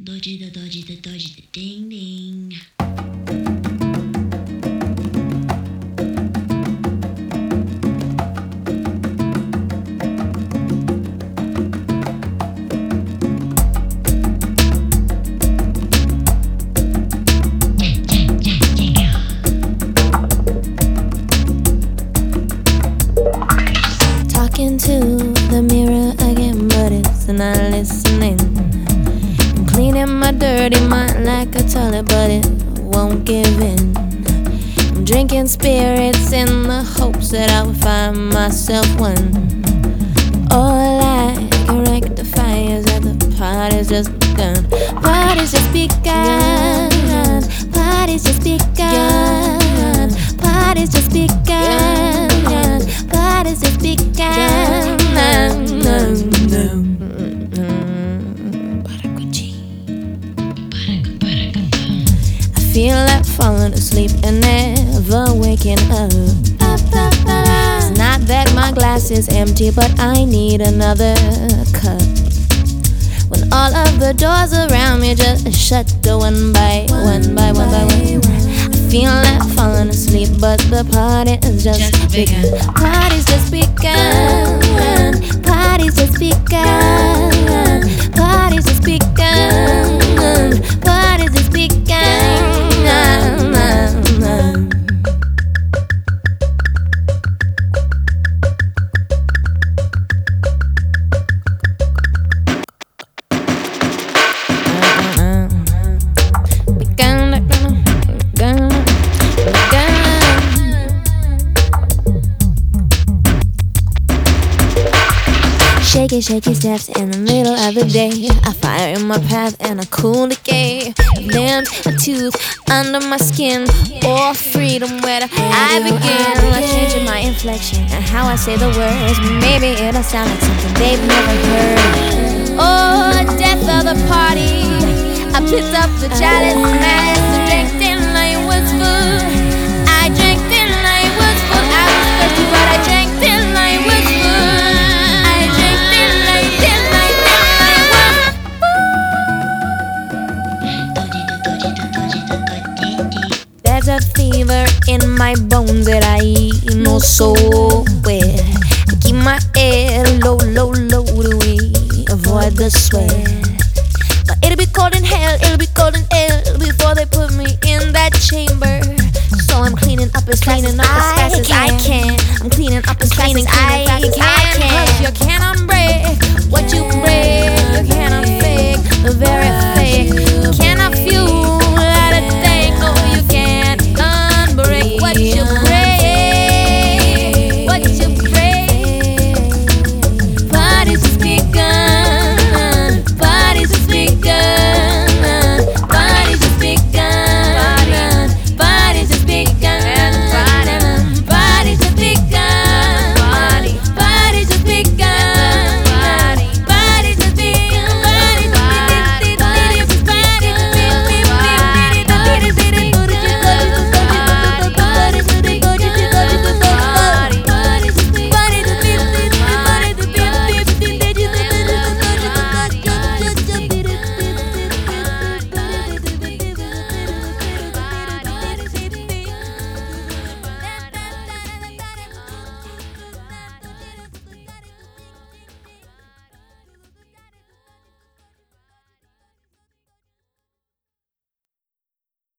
Dodgy the ding ding. Talking to the mirror again, but it's not listening. I'm cleaning my dirty mind like a toilet, but it won't give in. I'm drinking spirits in the hopes that I will find myself one. All I can rectify is that the party's just begun. Party's just begun. Party's just begun. Party's just begun. Party's just begun. I feel like falling asleep and never waking up. It's not that my glass is empty, but I need another cup. When all of the doors around me just shut one by one. I feel like falling asleep, but the party is just begun. Party's just begun. Party's just begun. Party's just begun. Party's just begun. Shaky steps in the middle of the day. I fire in my path and a cool decay. Land a tooth under my skin, or freedom where I begin. Like changing my inflection and how I say the words. Maybe it'll sound like something they've never heard. Oh, death of the party. I picked up the chalice and I drank till I was full. I drank till I was full. I was thirsty, but I drank till I was full. There's a fever in my bones that I know so well. I keep my head low to avoid the sweat. But it'll be cold in hell, before they put me in that chamber. So I'm cleaning up as fast as I can. I'm cleaning up as fast as I can.